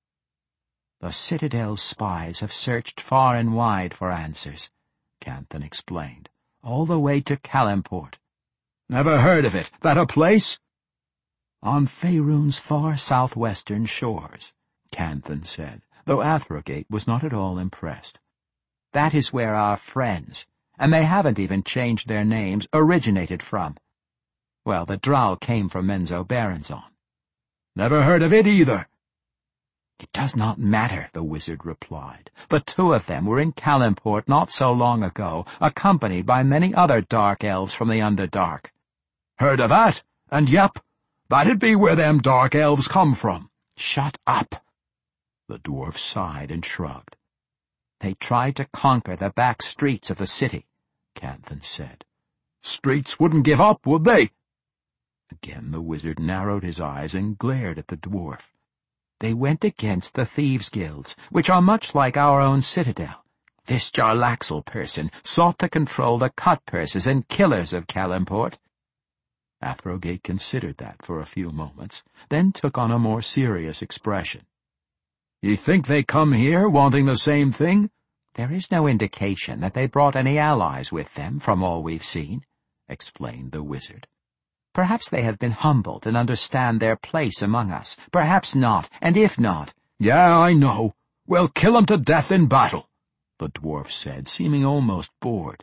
"The Citadel's spies have searched far and wide for answers," Canthan explained, "all the way to Calimport." "Never heard of it. That a place?" "On Faerun's far southwestern shores," Canthan said, though Athrogate was not at all impressed. "That is where our friends, and they haven't even changed their names, originated from. Well, the drow came from Menzoberranzan." "Never heard of it either." "It does not matter," the wizard replied. "The two of them were in Calimport not so long ago, accompanied by many other dark elves from the Underdark." "Heard of that? And yep, that'd be where them dark elves come from." "Shut up." The dwarf sighed and shrugged. "They tried to conquer the back streets of the city," Canthan said. "Streets wouldn't give up, would they?" Again the wizard narrowed his eyes and glared at the dwarf. "They went against the thieves' guilds, which are much like our own citadel. This Jarlaxle person sought to control the cut-purses and killers of Calimport." Athrogate considered that for a few moments, then took on a more serious expression. "You think they come here wanting the same thing?" "There is no indication that they brought any allies with them, from all we've seen," explained the wizard. "Perhaps they have been humbled and understand their place among us. Perhaps not, and if not—" "Yeah, I know. We'll kill 'em to death in battle," the dwarf said, seeming almost bored.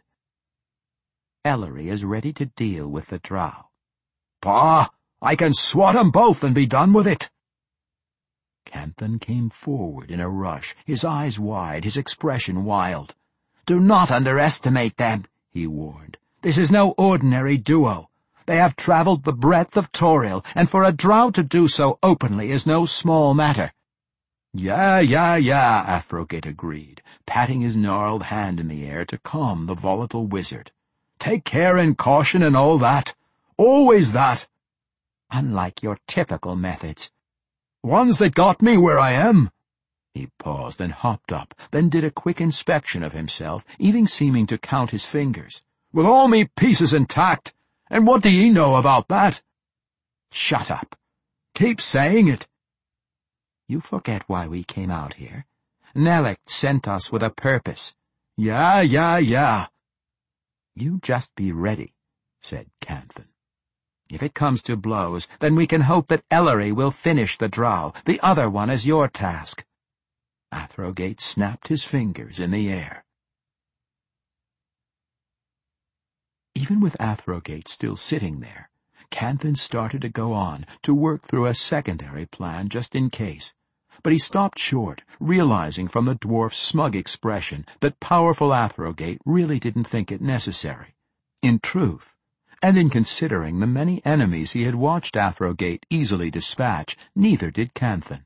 "Ellery is ready to deal with the drow." "Pah! I can swat 'em both and be done with it." Canthan came forward in a rush, his eyes wide, his expression wild. "Do not underestimate them," he warned. "This is no ordinary duo. They have travelled the breadth of Toril, and for a drow to do so openly is no small matter." Yeah, Athrogate agreed, patting his gnarled hand in the air to calm the volatile wizard. "Take care and caution and all that. Always that." "Unlike your typical methods." "Ones that got me where I am." He paused and hopped up, then did a quick inspection of himself, even seeming to count his fingers. "With all me pieces intact. And what do ye know about that?" "Shut up." "Keep saying it." "You forget why we came out here. Nellic sent us with a purpose." Yeah. "You just be ready," said Canthan. "If it comes to blows, then we can hope that Ellery will finish the drow. The other one is your task." Athrogate snapped his fingers in the air. Even with Athrogate still sitting there, Canthan started to go on, to work through a secondary plan just in case. But he stopped short, realizing from the dwarf's smug expression that powerful Athrogate really didn't think it necessary. In truth, and in considering the many enemies he had watched Athrogate easily dispatch, neither did Canthan.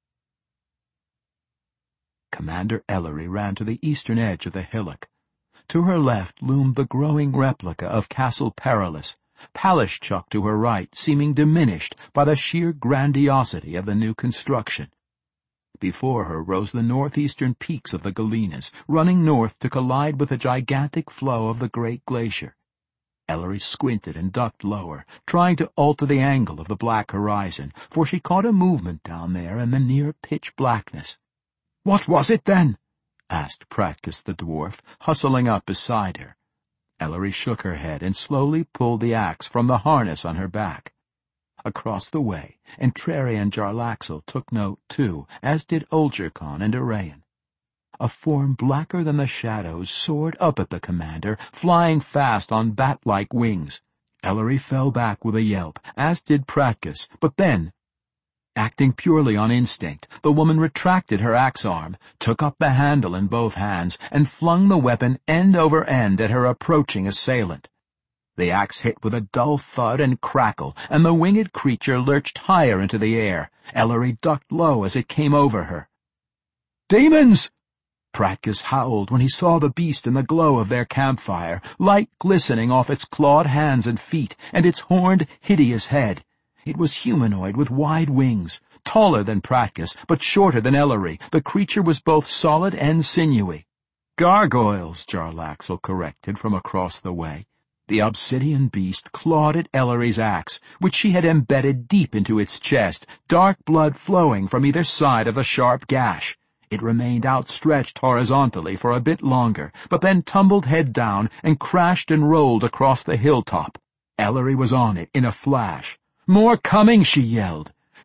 Commander Ellery ran to the eastern edge of the hillock. To her left loomed the growing replica of Castle Perilous, Palishchuk to her right seeming diminished by the sheer grandiosity of the new construction. Before her rose the northeastern peaks of the Galenas, running north to collide with the gigantic flow of the great glacier. Ellery squinted and ducked lower, trying to alter the angle of the black horizon, for she caught a movement down there in the near pitch blackness. "What was it, then?" asked Pratkis the dwarf, hustling up beside her. Ellery shook her head and slowly pulled the axe from the harness on her back. Across the way, Entreri and Jarlaxle took note, too, as did Olgerkon and Arayan. A form blacker than the shadows soared up at the commander, flying fast on bat-like wings. Ellery fell back with a yelp, as did Pratkis, but then, acting purely on instinct, the woman retracted her axe-arm, took up the handle in both hands, and flung the weapon end over end at her approaching assailant. The axe hit with a dull thud and crackle, and the winged creature lurched higher into the air. Ellery ducked low as it came over her. "Demons!" Pratkis howled when he saw the beast in the glow of their campfire, light glistening off its clawed hands and feet, and its horned, hideous head. It was humanoid with wide wings. Taller than Pratkis, but shorter than Ellery, the creature was both solid and sinewy. "Gargoyles," Jarlaxle corrected from across the way. The obsidian beast clawed at Ellery's axe, which she had embedded deep into its chest, dark blood flowing from either side of the sharp gash. It remained outstretched horizontally for a bit longer, but then tumbled head down and crashed and rolled across the hilltop. Ellery was on it in a flash. "More coming!" she yelled.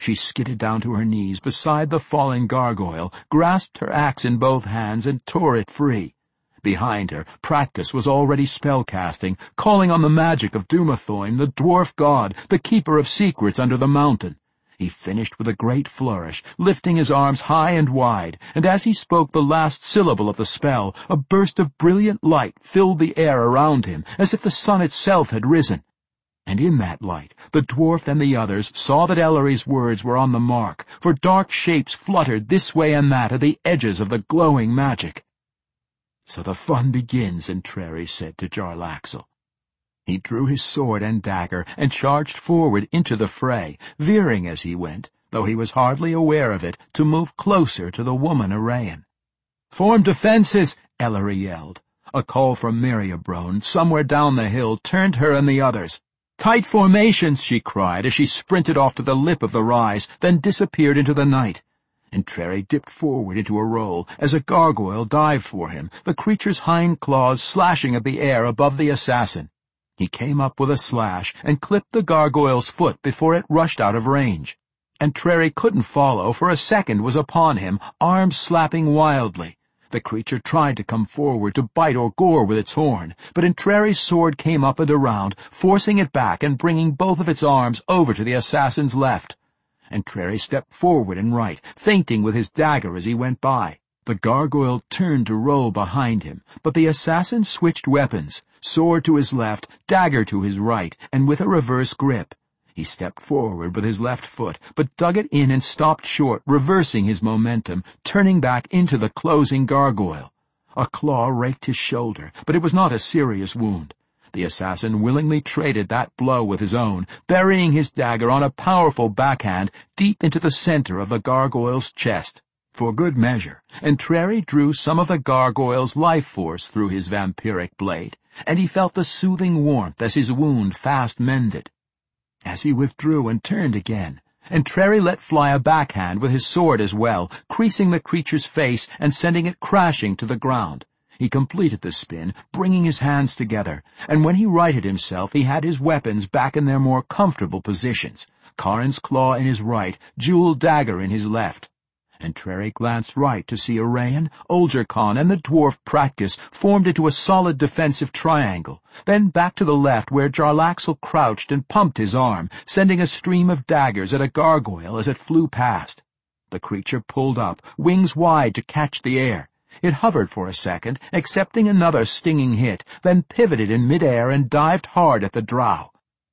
She skidded down to her knees beside the falling gargoyle, grasped her axe in both hands, and tore it free. Behind her, Pratkis was already spellcasting, calling on the magic of Dumathoin, the dwarf god, the keeper of secrets under the mountain. He finished with a great flourish, lifting his arms high and wide, and as he spoke the last syllable of the spell, a burst of brilliant light filled the air around him, as if the sun itself had risen. And in that light, the dwarf and the others saw that Ellery's words were on the mark, for dark shapes fluttered this way and that at the edges of the glowing magic. "So the fun begins," Entreri said to Jarlaxle. He drew his sword and dagger and charged forward into the fray, veering as he went, though he was hardly aware of it, to move closer to the woman Arayan. "Form defenses!" Ellery yelled. A call from Meriabrone, somewhere down the hill, turned her and the others. "Tight formations!" she cried as she sprinted off to the lip of the rise, then disappeared into the night. Entreri dipped forward into a roll as a gargoyle dived for him, the creature's hind claws slashing at the air above the assassin. He came up with a slash and clipped the gargoyle's foot before it rushed out of range. Entreri couldn't follow, for a second was upon him, arms slapping wildly. The creature tried to come forward to bite or gore with its horn, but Entreri's sword came up and around, forcing it back and bringing both of its arms over to the assassin's left. Entreri stepped forward and right, feinting with his dagger as he went by. The gargoyle turned to roll behind him, but the assassin switched weapons, sword to his left, dagger to his right, and with a reverse grip. He stepped forward with his left foot, but dug it in and stopped short, reversing his momentum, turning back into the closing gargoyle. A claw raked his shoulder, but it was not a serious wound. The assassin willingly traded that blow with his own, burying his dagger on a powerful backhand deep into the center of the gargoyle's chest. For good measure, Entreri drew some of the gargoyle's life force through his vampiric blade, and he felt the soothing warmth as his wound fast mended. As he withdrew and turned again, Entreri let fly a backhand with his sword as well, creasing the creature's face and sending it crashing to the ground. He completed the spin, bringing his hands together, and when he righted himself he had his weapons back in their more comfortable positions, Karin's claw in his right, jeweled dagger in his left. Entreri glanced right to see Arayan, Olgerkon, and the dwarf Pratkis formed into a solid defensive triangle, then back to the left where Jarlaxle crouched and pumped his arm, sending a stream of daggers at a gargoyle as it flew past. The creature pulled up, wings wide to catch the air. It hovered for a second, accepting another stinging hit, then pivoted in midair and dived hard at the drow.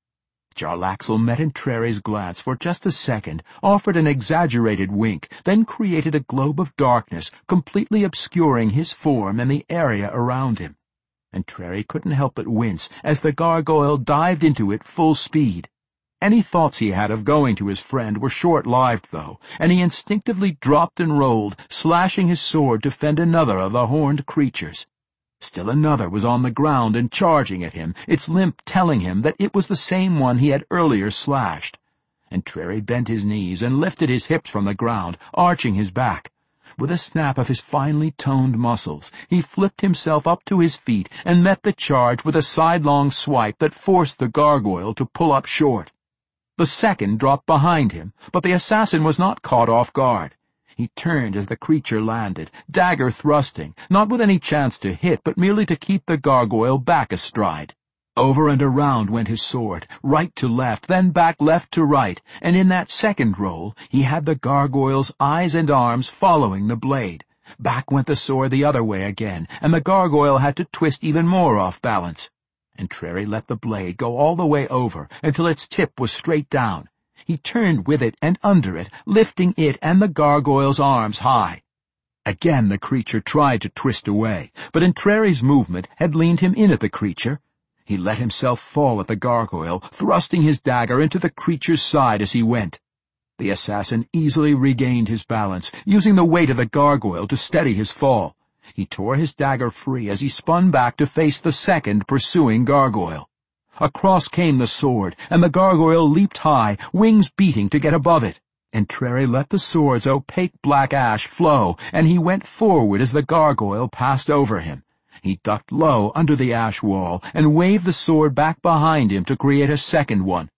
Jarlaxle met Entreri's glance for just a second, offered an exaggerated wink, then created a globe of darkness, completely obscuring his form and the area around him. Entreri couldn't help but wince as the gargoyle dived into it full speed. Any thoughts he had of going to his friend were short-lived, though, and he instinctively dropped and rolled, slashing his sword to fend another of the horned creatures. Still another was on the ground and charging at him, its limp telling him that it was the same one he had earlier slashed. Entreri bent his knees and lifted his hips from the ground, arching his back. With a snap of his finely toned muscles, he flipped himself up to his feet and met the charge with a sidelong swipe that forced the gargoyle to pull up short. The second dropped behind him, but the assassin was not caught off guard. He turned as the creature landed, dagger thrusting, not with any chance to hit, but merely to keep the gargoyle back a stride. Over and around went his sword, right to left, then back left to right, and in that second roll he had the gargoyle's eyes and arms following the blade. Back went the sword the other way again, and the gargoyle had to twist even more off balance. Entreri let the blade go all the way over until its tip was straight down. He turned with it and under it, lifting it and the gargoyle's arms high. Again the creature tried to twist away, but Entreri's movement had leaned him in at the creature. He let himself fall at the gargoyle, thrusting his dagger into the creature's side as he went. The assassin easily regained his balance, using the weight of the gargoyle to steady his fall. He tore his dagger free as he spun back to face the second pursuing gargoyle. Across came the sword, and the gargoyle leaped high, wings beating to get above it. Entreri let the sword's opaque black ash flow, and he went forward as the gargoyle passed over him. He ducked low under the ash wall and waved the sword back behind him to create a second one.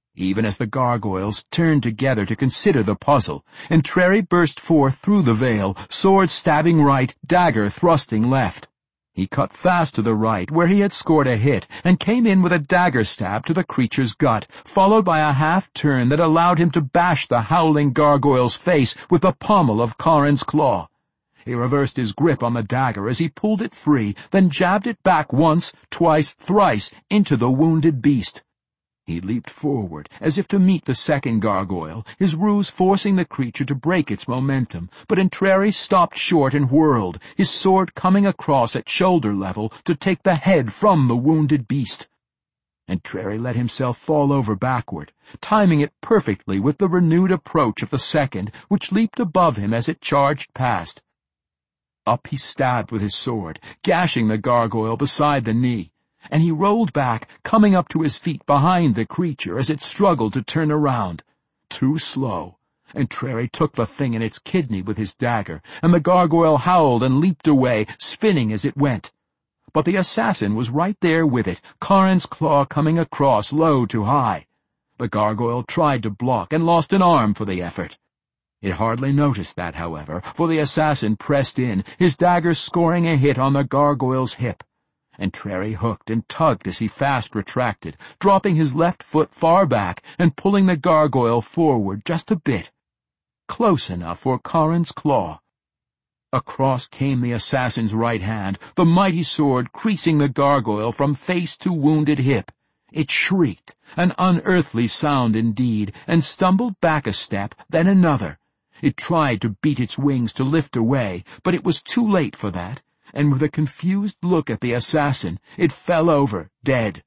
Even as the gargoyles turned together to consider the puzzle, Entreri burst forth through the veil, sword stabbing right, dagger thrusting left. He cut fast to the right, where he had scored a hit, and came in with a dagger stab to the creature's gut, followed by a half-turn that allowed him to bash the howling gargoyle's face with the pommel of Charon's claw. He reversed his grip on the dagger as he pulled it free, then jabbed it back once, twice, thrice into the wounded beast. He leaped forward, as if to meet the second gargoyle, his ruse forcing the creature to break its momentum, but Entreri stopped short and whirled, his sword coming across at shoulder level to take the head from the wounded beast. Entreri let himself fall over backward, timing it perfectly with the renewed approach of the second, which leaped above him as it charged past. Up he stabbed with his sword, gashing the gargoyle beside the knee, and he rolled back, coming up to his feet behind the creature as it struggled to turn around. Too slow. Entreri took the thing in its kidney with his dagger, and the gargoyle howled and leaped away, spinning as it went. But the assassin was right there with it, Charon's claw coming across low to high. The gargoyle tried to block and lost an arm for the effort. It hardly noticed that, however, for the assassin pressed in, his dagger scoring a hit on the gargoyle's hip. Entreri hooked and tugged as he fast retracted, dropping his left foot far back and pulling the gargoyle forward just a bit. Close enough for Charon's claw. Across came the assassin's right hand, the mighty sword creasing the gargoyle from face to wounded hip. It shrieked, an unearthly sound indeed, and stumbled back a step, then another. It tried to beat its wings to lift away, but it was too late for that, and with a confused look at the assassin, it fell over, dead.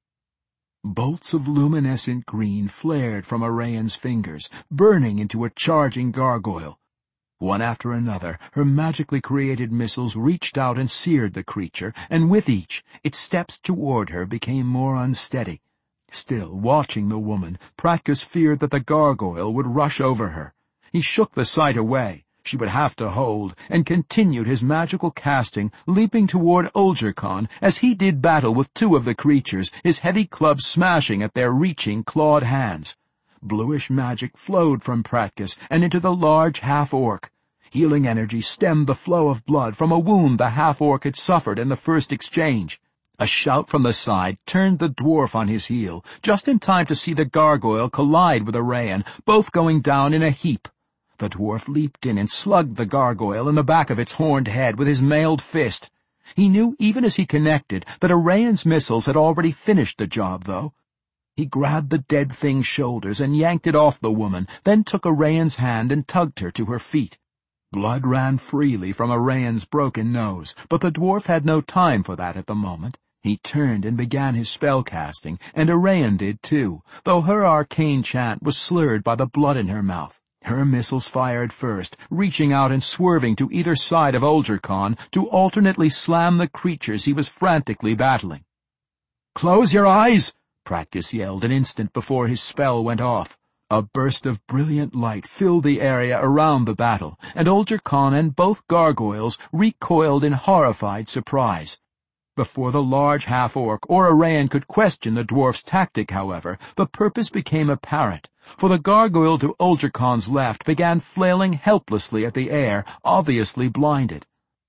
Bolts of luminescent green flared from Arayan's fingers, burning into a charging gargoyle. One after another, her magically created missiles reached out and seared the creature, and with each, its steps toward her became more unsteady. Still watching the woman, Pratkos feared that the gargoyle would rush over her. He shook the sight away. She would have to hold, and continued his magical casting, leaping toward Oljurkan as he did battle with two of the creatures, his heavy club smashing at their reaching, clawed hands. Bluish magic flowed from Pratkos and into the large half-orc. Healing energy stemmed the flow of blood from a wound the half-orc had suffered in the first exchange. A shout from the side turned the dwarf on his heel, just in time to see the gargoyle collide with Arayan, both going down in a heap. The dwarf leaped in and slugged the gargoyle in the back of its horned head with his mailed fist. He knew even as he connected that Arayan's missiles had already finished the job, though. He grabbed the dead thing's shoulders and yanked it off the woman, then took Arayan's hand and tugged her to her feet. Blood ran freely from Arayan's broken nose, but the dwarf had no time for that at the moment. He turned and began his spell-casting, and Arayan did too, though her arcane chant was slurred by the blood in her mouth. Her missiles fired first, reaching out and swerving to either side of Oljurkan to alternately slam the creatures he was frantically battling. "Close your eyes!" Pratkos yelled an instant before his spell went off. A burst of brilliant light filled the area around the battle, and Oljurkan and both gargoyles recoiled in horrified surprise. Before the large half-orc or Arayan could question the dwarf's tactic, however, the purpose became apparent, for the gargoyle to Oljurkan's left began flailing helplessly at the air, obviously blinded.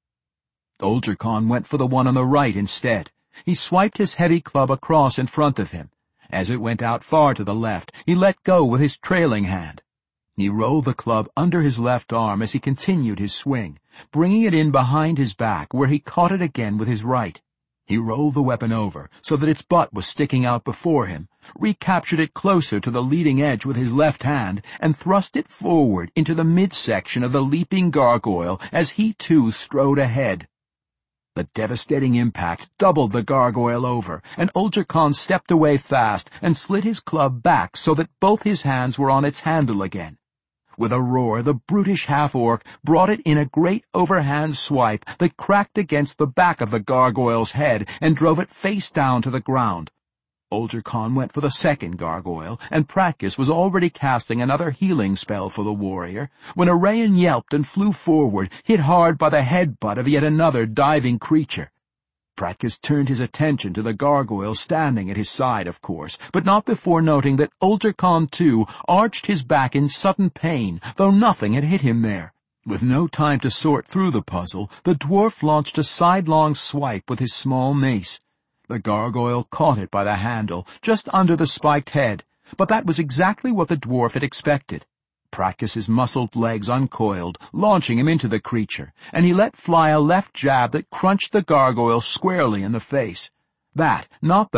Oljurkan went for the one on the right instead. He swiped his heavy club across in front of him. As it went out far to the left, he let go with his trailing hand. He rolled the club under his left arm as he continued his swing, bringing it in behind his back where he caught it again with his right. He rolled the weapon over so that its butt was sticking out before him, recaptured it closer to the leading edge with his left hand, and thrust it forward into the midsection of the leaping gargoyle as he too strode ahead. The devastating impact doubled the gargoyle over, and Oljurkan stepped away fast and slid his club back so that both his hands were on its handle again. With a roar, the brutish half-orc brought it in a great overhand swipe that cracked against the back of the gargoyle's head and drove it face down to the ground. Oljurkan went for the second gargoyle, and Pratkos was already casting another healing spell for the warrior, when Arayan yelped and flew forward, hit hard by the headbutt of yet another diving creature. Pratkis turned his attention to the gargoyle standing at his side, of course, but not before noting that Ulter Khan, too, arched his back in sudden pain, though nothing had hit him there. With no time to sort through the puzzle, the dwarf launched a sidelong swipe with his small mace. The gargoyle caught it by the handle, just under the spiked head, but that was exactly what the dwarf had expected. Pratkis's muscled legs uncoiled, launching him into the creature, and he let fly a left jab that crunched the gargoyle squarely in the face. That, not the